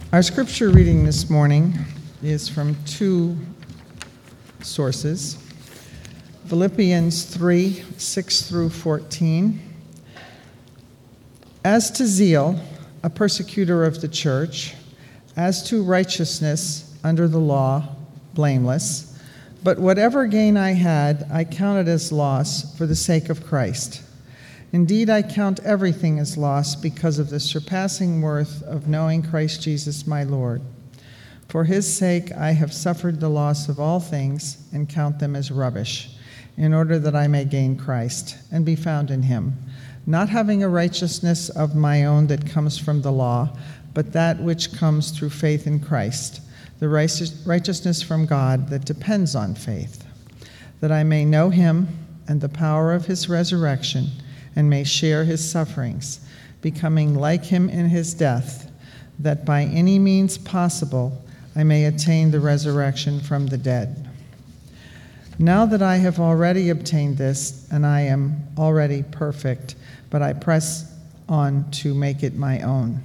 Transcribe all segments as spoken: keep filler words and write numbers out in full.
Our scripture reading this morning is from two sources. Philippians three, six through fourteen. As to zeal, a persecutor of the church, as to righteousness under the law, blameless, but whatever gain I had, I counted as loss for the sake of Christ. Indeed, I count everything as loss because of the surpassing worth of knowing Christ Jesus my Lord. For his sake I have suffered the loss of all things and count them as rubbish, in order that I may gain Christ and be found in him, not having a righteousness of my own that comes from the law, but that which comes through faith in Christ, the righteousness from God that depends on faith, that I may know him and the power of his resurrection, and may share his sufferings, becoming like him in his death, that by any means possible I may attain the resurrection from the dead. Now that I have already obtained this, and I am already perfect, but I press on to make it my own.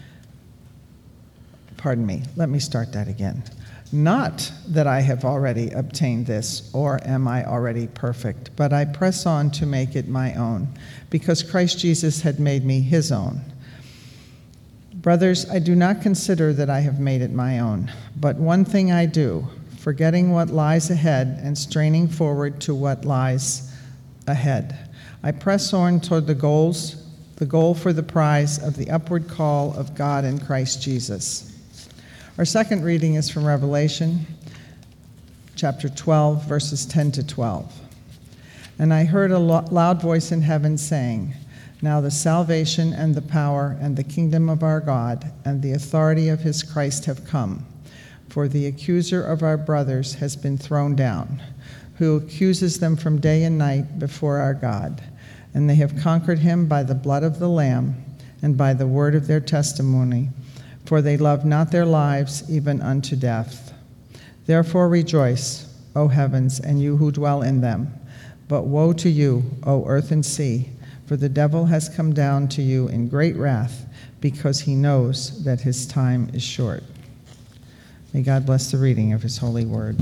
Pardon me, let me start that again. Not that I have already obtained this, or am I already perfect, but I press on to make it my own, because Christ Jesus had made me his own. Brothers, I do not consider that I have made it my own, but one thing I do, forgetting what lies ahead and straining forward to what lies ahead. I press on toward the goals, the goal for the prize of the upward call of God in Christ Jesus. Our second reading is from Revelation, chapter twelve, verses ten to twelve. And I heard a loud voice in heaven saying, now the salvation and the power and the kingdom of our God and the authority of his Christ have come. For the accuser of our brothers has been thrown down, who accuses them from day and night before our God. And they have conquered him by the blood of the Lamb and by the word of their testimony, for they love not their lives even unto death. Therefore rejoice, O heavens, and you who dwell in them. But woe to you, O earth and sea, for the devil has come down to you in great wrath, because he knows that his time is short. May God bless the reading of his holy word.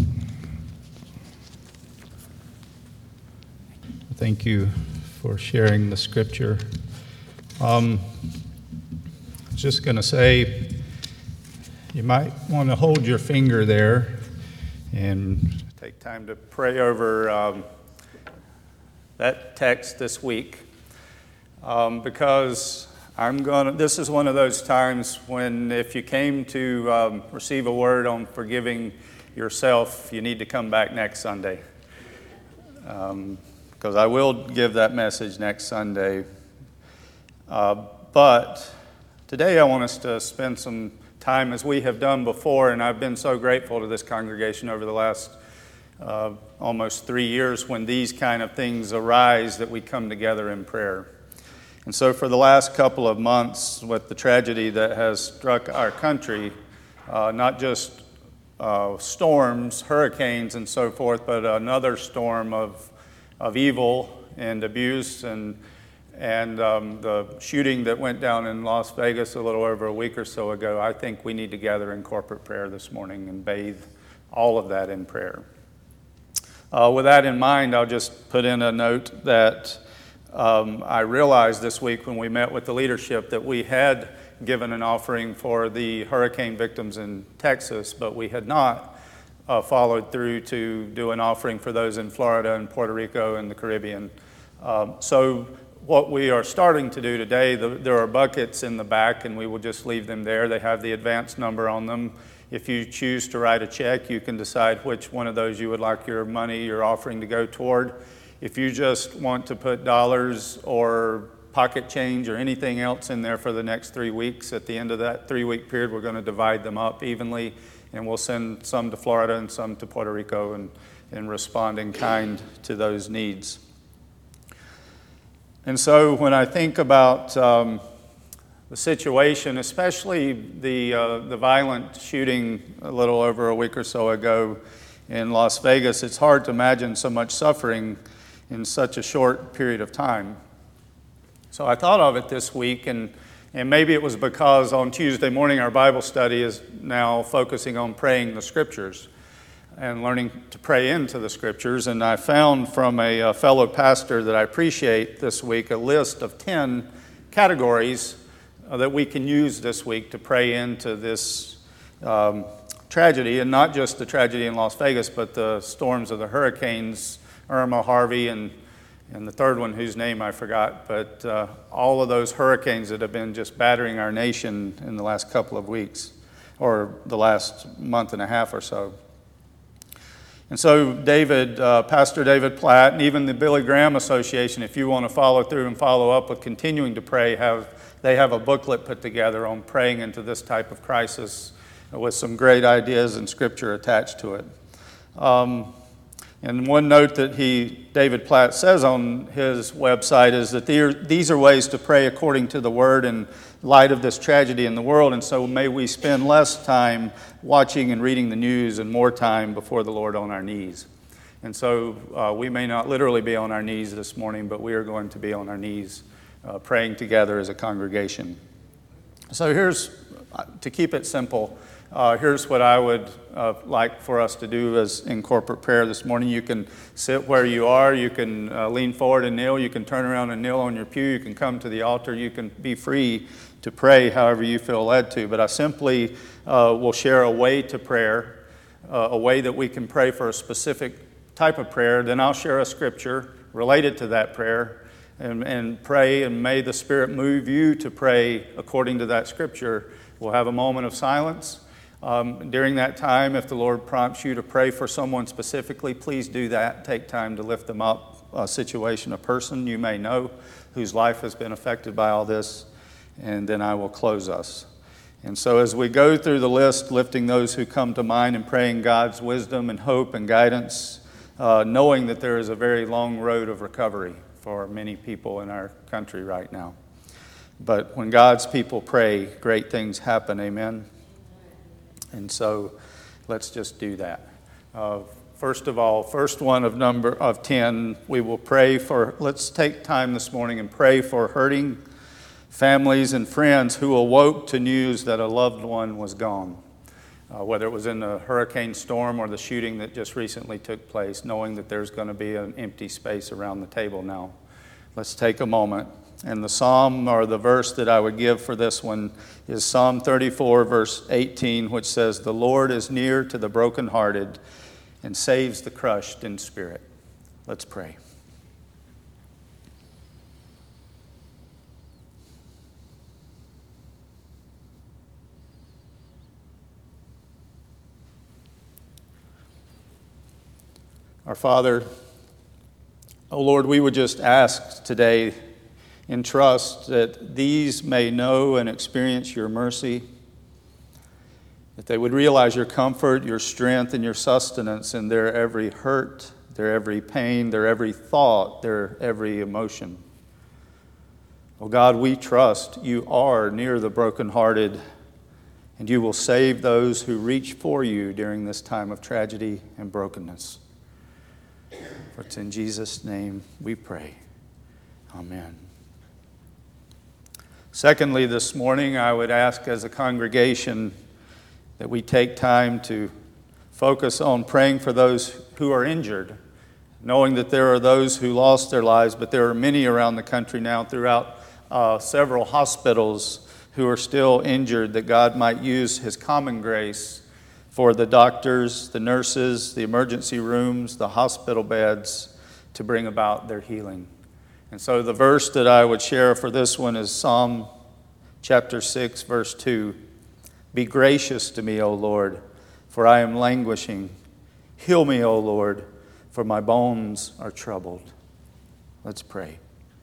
Thank you for sharing the scripture. Um, I was just going to say, you might want to hold your finger there and take time to pray over um, that text this week, um, because I'm going to, this is one of those times when if you came to um, receive a word on forgiving yourself, you need to come back next Sunday, um, because I will give that message next Sunday. Uh, but today I want us to spend some time as we have done before, and I've been so grateful to this congregation over the last uh, almost three years when these kind of things arise that we come together in prayer. And so for the last couple of months with the tragedy that has struck our country, uh, not just uh, storms, hurricanes and so forth, but another storm of, of evil and abuse and And um, the shooting that went down in Las Vegas a little over a week or so ago, I think we need to gather in corporate prayer this morning and bathe all of that in prayer. Uh, with that in mind, I'll just put in a note that um, I realized this week when we met with the leadership that we had given an offering for the hurricane victims in Texas, but we had not uh, followed through to do an offering for those in Florida and Puerto Rico and the Caribbean. Um, so what we are starting to do today, the, there are buckets in the back, and we will just leave them there. They have the advance number on them. If you choose to write a check, you can decide which one of those you would like your money, your offering to go toward. If you just want to put dollars or pocket change or anything else in there for the next three weeks, at the end of that three-week period, we're going to divide them up evenly, and we'll send some to Florida and some to Puerto Rico and, and respond in kind to those needs. And so when I think about um, the situation, especially the uh, the violent shooting a little over a week or so ago in Las Vegas, it's hard to imagine so much suffering in such a short period of time. So I thought of it this week, and And maybe it was because on Tuesday morning our Bible study is now focusing on praying the Scriptures and learning to pray into the Scriptures. And I found from a, a fellow pastor that I appreciate this week a list of ten categories uh, that we can use this week to pray into this um, tragedy, and not just the tragedy in Las Vegas, but the storms of the hurricanes, Irma, Harvey, and and the third one, whose name I forgot, but uh, all of those hurricanes that have been just battering our nation in the last couple of weeks, or the last month and a half or so. And so David, uh, Pastor David Platt, and even the Billy Graham Association, if you want to follow through and follow up with continuing to pray, have they have a booklet put together on praying into this type of crisis with some great ideas and scripture attached to it. Um, And one note that he, David Platt, says on his website is that these are ways to pray according to the Word in light of this tragedy in the world. And so may we spend less time watching and reading the news and more time before the Lord on our knees. And so uh, we may not literally be on our knees this morning, but we are going to be on our knees uh, praying together as a congregation. So here's, to keep it simple, Uh, here's what I would uh, like for us to do as in corporate prayer this morning. You can sit where you are. You can uh, lean forward and kneel. You can turn around and kneel on your pew. You can come to the altar. You can be free to pray however you feel led to. But I simply uh, will share a way to prayer, uh, a way that we can pray for a specific type of prayer. Then I'll share a scripture related to that prayer and, and pray, and may the Spirit move you to pray according to that scripture. We'll have a moment of silence. Um, during that time, if the Lord prompts you to pray for someone specifically, please do that. Take time to lift them up, a situation, a person you may know whose life has been affected by all this, and then I will close us. And so as we go through the list, lifting those who come to mind and praying God's wisdom and hope and guidance, uh, knowing that there is a very long road of recovery for many people in our country right now. But when God's people pray, great things happen, amen? And so let's just do that. Uh, first of all, first one of number of ten, we will pray for, let's take time this morning and pray for hurting families and friends who awoke to news that a loved one was gone. Uh, whether it was in the hurricane storm or the shooting that just recently took place, knowing that there's going to be an empty space around the table now. Let's take a moment. And the psalm or the verse that I would give for this one is Psalm thirty-four, verse eighteen, which says, "The Lord is near to the brokenhearted and saves the crushed in spirit." Let's pray. Our Father, oh Lord, we would just ask today in trust that these may know and experience your mercy, that they would realize your comfort, your strength, and your sustenance in their every hurt, their every pain, their every thought, their every emotion. Oh God, we trust you are near the brokenhearted, and you will save those who reach for you during this time of tragedy and brokenness. For it's in Jesus' name we pray. Amen. Secondly, this morning, I would ask as a congregation that we take time to focus on praying for those who are injured, knowing that there are those who lost their lives, but there are many around the country now throughout uh, several hospitals who are still injured, that God might use His common grace for the doctors, the nurses, the emergency rooms, the hospital beds to bring about their healing. And so the verse that I would share for this one is Psalm chapter six, verse two. "Be gracious to me, O Lord, for I am languishing. Heal me, O Lord, for my bones are troubled." Let's pray.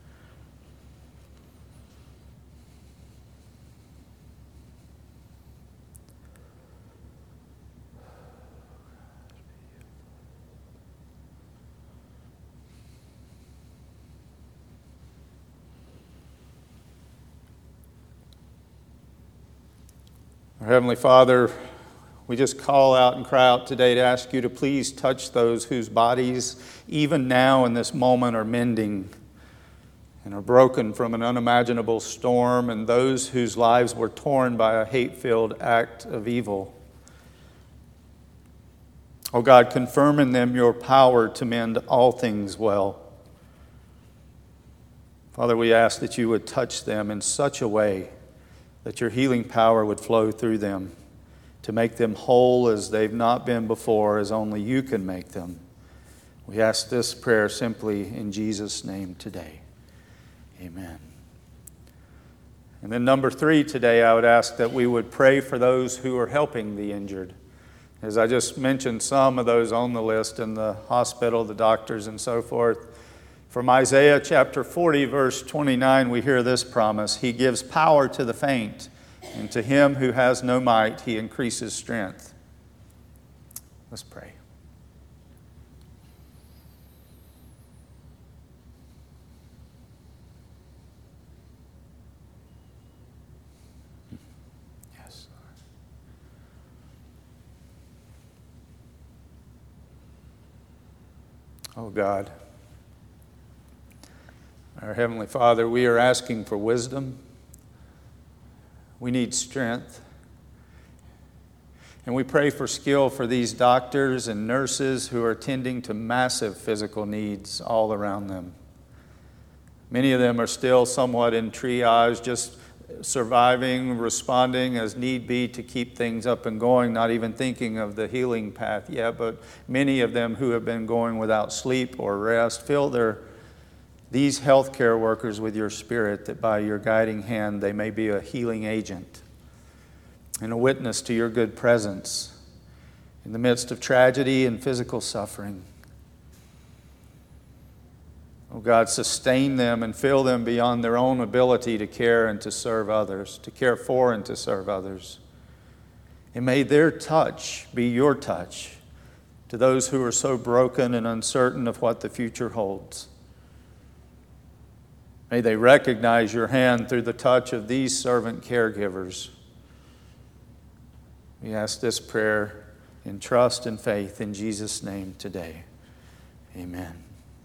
Our Heavenly Father, we just call out and cry out today to ask you to please touch those whose bodies, even now in this moment, are mending and are broken from an unimaginable storm, and those whose lives were torn by a hate-filled act of evil. Oh God, confirm in them your power to mend all things well. Father, we ask that you would touch them in such a way that your healing power would flow through them to make them whole as they've not been before, as only you can make them. We ask this prayer simply in Jesus' name today. Amen. And then number three today, I would ask that we would pray for those who are helping the injured. As I just mentioned, some of those on the list in the hospital, the doctors and so forth. From Isaiah chapter forty, verse twenty-nine, we hear this promise: He gives power to the faint, and to him who has no might, He increases strength. Let's pray. Oh God, our Heavenly Father, we are asking for wisdom. We need strength. And we pray for skill for these doctors and nurses who are tending to massive physical needs all around them. Many of them are still somewhat in triage, just surviving, responding as need be to keep things up and going, not even thinking of the healing path yet. But many of them who have been going without sleep or rest, fill their, these healthcare workers with your Spirit, that by your guiding hand they may be a healing agent and a witness to your good presence in the midst of tragedy and physical suffering. Oh God, sustain them and fill them beyond their own ability to care and to serve others, to care for and to serve others. And may their touch be your touch to those who are so broken and uncertain of what the future holds. May they recognize your hand through the touch of these servant caregivers. We ask this prayer in trust and faith in Jesus' name today. Amen.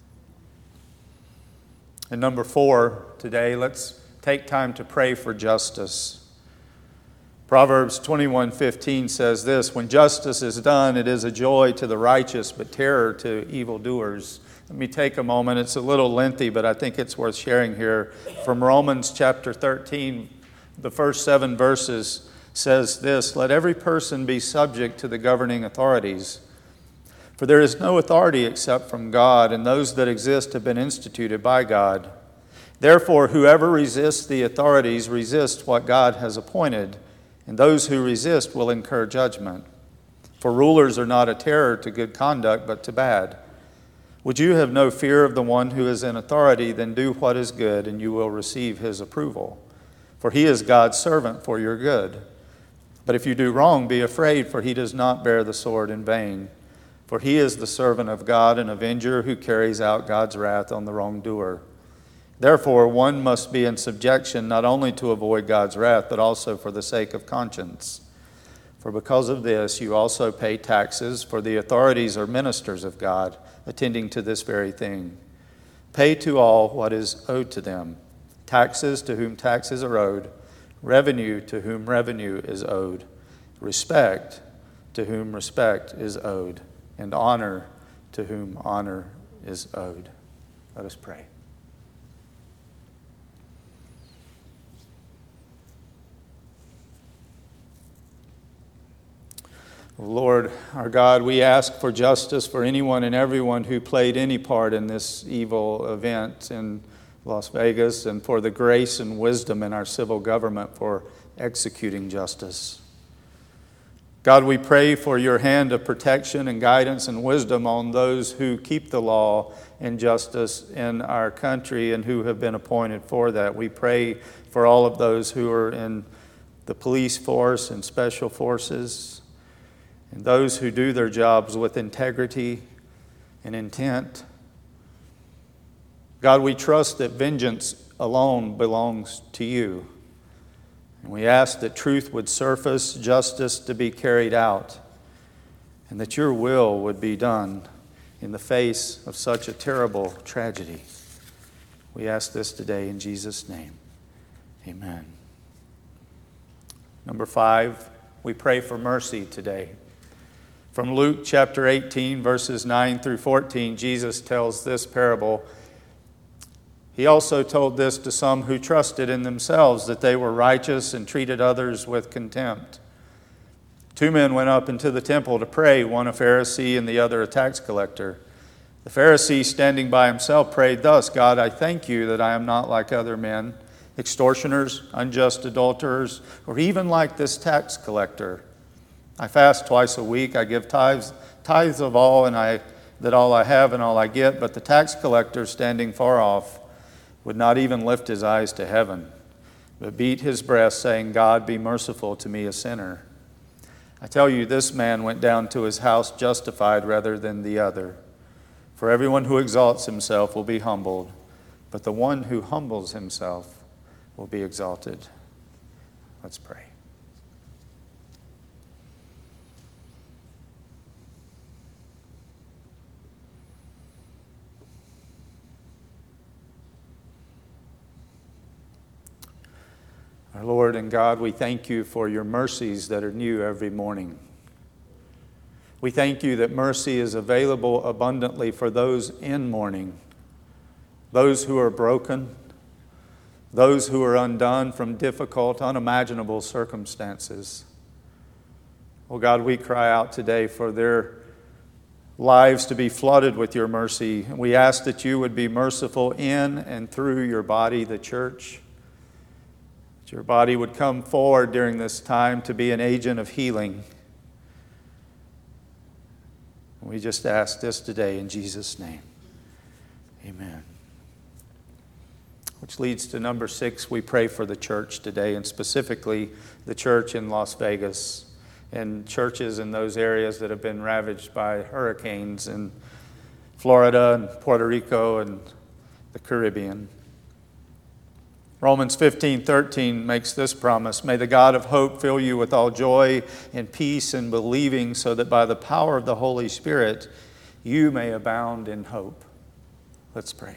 And number four today, let's take time to pray for justice. Proverbs twenty-one fifteen says this: when justice is done, it is a joy to the righteous, but terror to evildoers. Let me take a moment. It's a little lengthy, but I think it's worth sharing here. From Romans chapter thirteen, the first seven verses says this: let every person be subject to the governing authorities. For there is no authority except from God, and those that exist have been instituted by God. Therefore, whoever resists the authorities resists what God has appointed, and those who resist will incur judgment. For rulers are not a terror to good conduct, but to bad. Would you have no fear of the one who is in authority, then do what is good, and you will receive his approval. For he is God's servant for your good. But if you do wrong, be afraid, for he does not bear the sword in vain. For he is the servant of God, an avenger who carries out God's wrath on the wrongdoer. Therefore, one must be in subjection not only to avoid God's wrath, but also for the sake of conscience. For because of this, you also pay taxes, for the authorities are ministers of God, attending to this very thing. Pay to all what is owed to them: taxes to whom taxes are owed, revenue to whom revenue is owed, respect to whom respect is owed, and honor to whom honor is owed. Let us pray. Lord, our God, we ask for justice for anyone and everyone who played any part in this evil event in Las Vegas, and for the grace and wisdom in our civil government for executing justice. God, we pray for your hand of protection and guidance and wisdom on those who keep the law and justice in our country and who have been appointed for that. We pray for all of those who are in the police force and special forces, and those who do their jobs with integrity and intent. God, we trust that vengeance alone belongs to you. And we ask that truth would surface, justice to be carried out, and that your will would be done in the face of such a terrible tragedy. We ask this today in Jesus' name. Amen. Number five, we pray for mercy today. From Luke chapter eighteen, verses nine through fourteen, Jesus tells this parable. He also told this to some who trusted in themselves that they were righteous and treated others with contempt. Two men went up into the temple to pray, one a Pharisee and the other a tax collector. The Pharisee, standing by himself, prayed thus, God, I thank you that I am not like other men, extortioners, unjust adulterers, or even like this tax collector. I fast twice a week, I give tithes, tithes of all, and I that all I have and all I get, but the tax collector, standing far off, would not even lift his eyes to heaven, but beat his breast, saying, God, be merciful to me, a sinner. I tell you, this man went down to his house justified rather than the other. For everyone who exalts himself will be humbled, but the one who humbles himself will be exalted. Let's pray. Our Lord and God, we thank you for your mercies that are new every morning. We thank you that mercy is available abundantly for those in mourning, those who are broken, those who are undone from difficult, unimaginable circumstances. Oh God, we cry out today for their lives to be flooded with your mercy. We ask that you would be merciful in and through your body, the church. That your body would come forward during this time to be an agent of healing. We just ask this today in Jesus' name. Amen. Which leads to number six, we pray for the church today, and specifically the church in Las Vegas and churches in those areas that have been ravaged by hurricanes in Florida and Puerto Rico and the Caribbean. Romans fifteen thirteen makes this promise, may the God of hope fill you with all joy and peace in believing, so that by the power of the Holy Spirit you may abound in hope. Let's pray.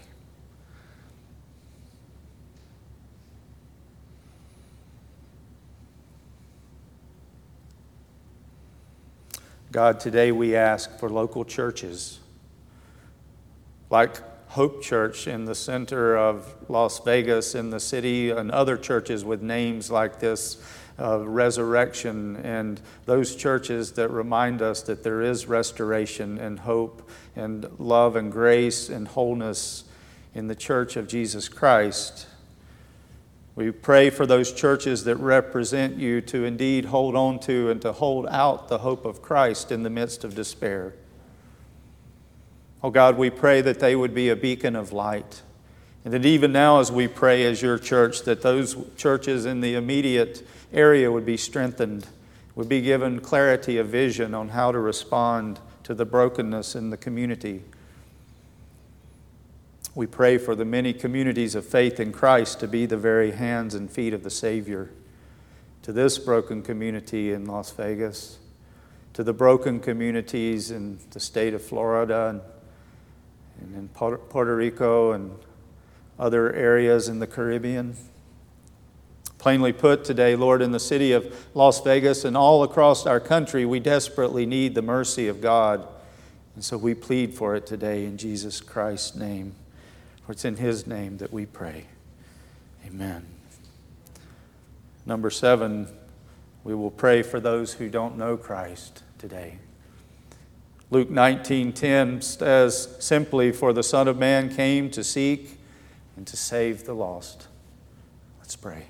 God, today we ask for local churches like Hope Church in the center of Las Vegas, in the city, and other churches with names like this, uh, Resurrection, and those churches that remind us that there is restoration and hope and love and grace and wholeness in the church of Jesus Christ. We pray for those churches that represent you to indeed hold on to and to hold out the hope of Christ in the midst of despair. Oh God, we pray that they would be a beacon of light. And that even now as we pray as your church, that those churches in the immediate area would be strengthened, would be given clarity of vision on how to respond to the brokenness in the community. We pray for the many communities of faith in Christ to be the very hands and feet of the Savior. To this broken community in Las Vegas, to the broken communities in the state of Florida and and in Puerto Rico and other areas in the Caribbean. Plainly put today, Lord, in the city of Las Vegas and all across our country, we desperately need the mercy of God. And so we plead for it today in Jesus Christ's name. For it's in His name that we pray. Amen. Number seven, we will pray for those who don't know Christ today. Luke nineteen ten says simply, for the Son of Man came to seek and to save the lost. Let's pray.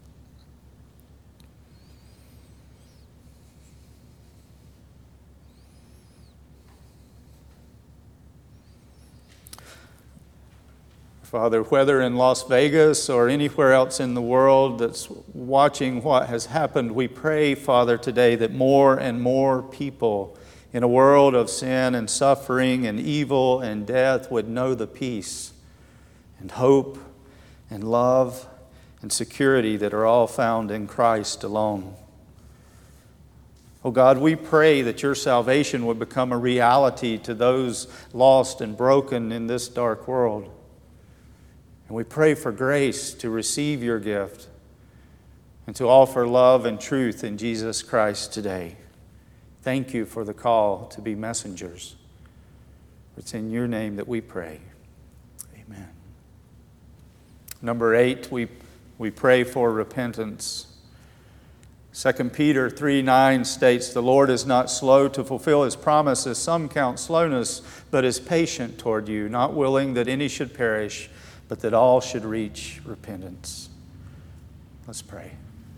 Father, whether in Las Vegas or anywhere else in the world that's watching what has happened, we pray, Father, today that more and more people in a world of sin and suffering and evil and death would know the peace and hope and love and security that are all found in Christ alone. Oh God, we pray that your salvation would become a reality to those lost and broken in this dark world. And we pray for grace to receive your gift and to offer love and truth in Jesus Christ today. Thank you for the call to be messengers. It's in your name that we pray. Amen. Number eight, we, we pray for repentance. Second Peter three nine states, "The Lord is not slow to fulfill His promise, as some count slowness, but is patient toward you, not willing that any should perish, but that all should reach repentance." Let's pray.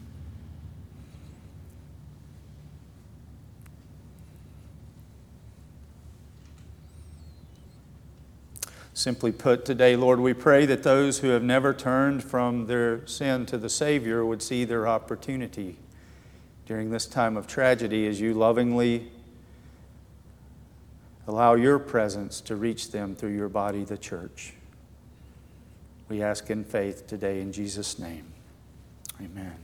Simply put today, Lord, we pray that those who have never turned from their sin to the Savior would see their opportunity during this time of tragedy as you lovingly allow your presence to reach them through your body, the church. We ask in faith today in Jesus' name. Amen.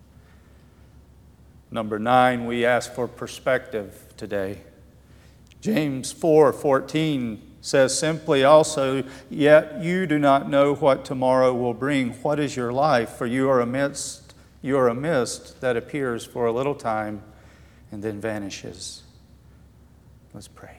Number nine, we ask for perspective today. James four fourteen says simply also, "Yet you do not know what tomorrow will bring. What is your life? For you are amidst, you are a mist that appears for a little time and then vanishes." Let's pray.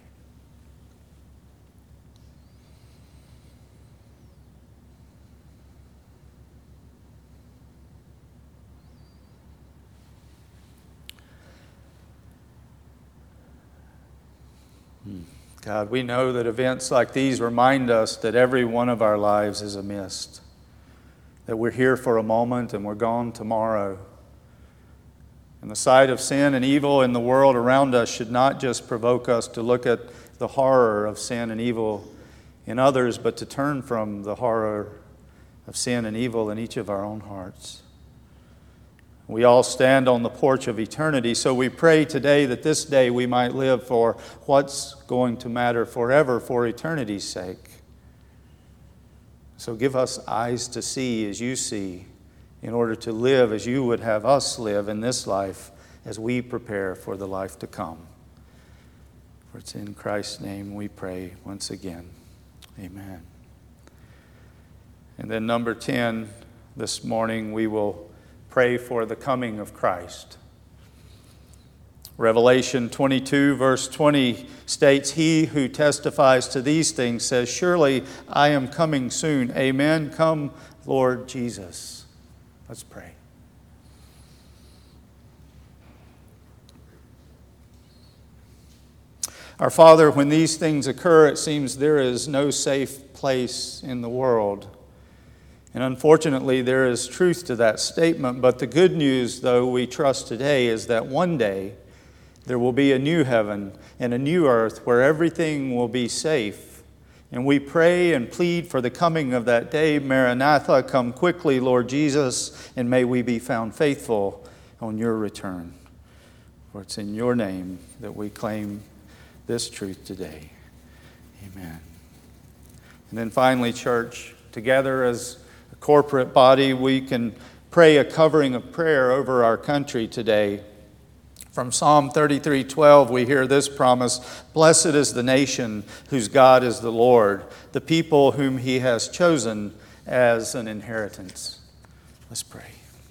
God, we know that events like these remind us that every one of our lives is a mist, that we're here for a moment and we're gone tomorrow. And the sight of sin and evil in the world around us should not just provoke us to look at the horror of sin and evil in others, but to turn from the horror of sin and evil in each of our own hearts. We all stand on the porch of eternity, so we pray today that this day we might live for what's going to matter forever for eternity's sake. So give us eyes to see as you see, in order to live as you would have us live in this life as we prepare for the life to come. For it's in Christ's name we pray once again. Amen. And then number ten, this morning we will pray for the coming of Christ. Revelation twenty-two verse twenty states, "He who testifies to these things says, 'Surely I am coming soon.' Amen. Come, Lord Jesus." Let's pray. Our Father, when these things occur, it seems there is no safe place in the world. And unfortunately, there is truth to that statement. But the good news, though, we trust today is that one day there will be a new heaven and a new earth where everything will be safe. And we pray and plead for the coming of that day. Maranatha, come quickly, Lord Jesus, and may we be found faithful on your return. For it's in your name that we claim this truth today. Amen. And then finally, church, together as corporate body, we can pray a covering of prayer over our country today. From Psalm thirty-three twelve, we hear this promise: "Blessed is the nation whose God is the Lord, the people whom he has chosen as an inheritance." Let's pray.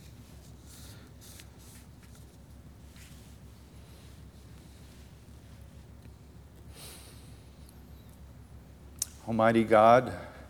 Almighty God,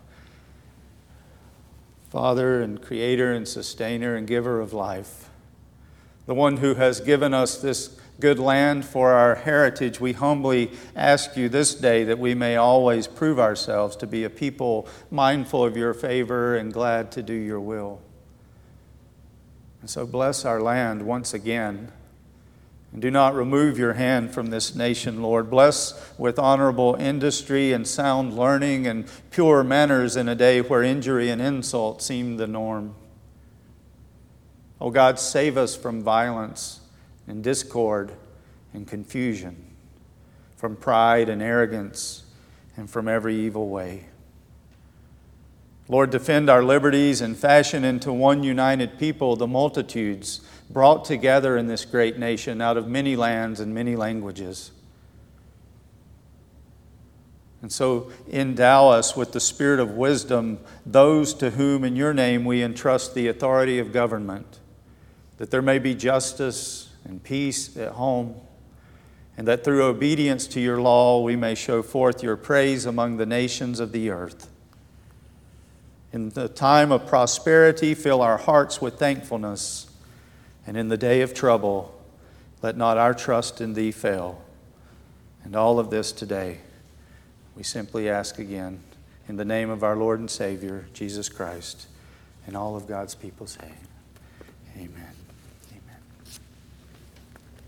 Father and Creator and Sustainer and Giver of life, the one who has given us this good land for our heritage, we humbly ask you this day that we may always prove ourselves to be a people mindful of your favor and glad to do your will. And so bless our land once again. And do not remove your hand from this nation, Lord. Bless with honorable industry and sound learning and pure manners in a day where injury and insult seem the norm. Oh God, save us from violence and discord and confusion, from pride and arrogance, and from every evil way. Lord, defend our liberties and fashion into one united people the multitudes brought together in this great nation out of many lands and many languages. And so endow us with the spirit of wisdom, those to whom in your name we entrust the authority of government, that there may be justice and peace at home, and that through obedience to your law we may show forth your praise among the nations of the earth. In the time of prosperity, fill our hearts with thankfulness, and in the day of trouble, let not our trust in thee fail. And all of this today, we simply ask again in the name of our Lord and Savior, Jesus Christ, and all of God's people say, amen.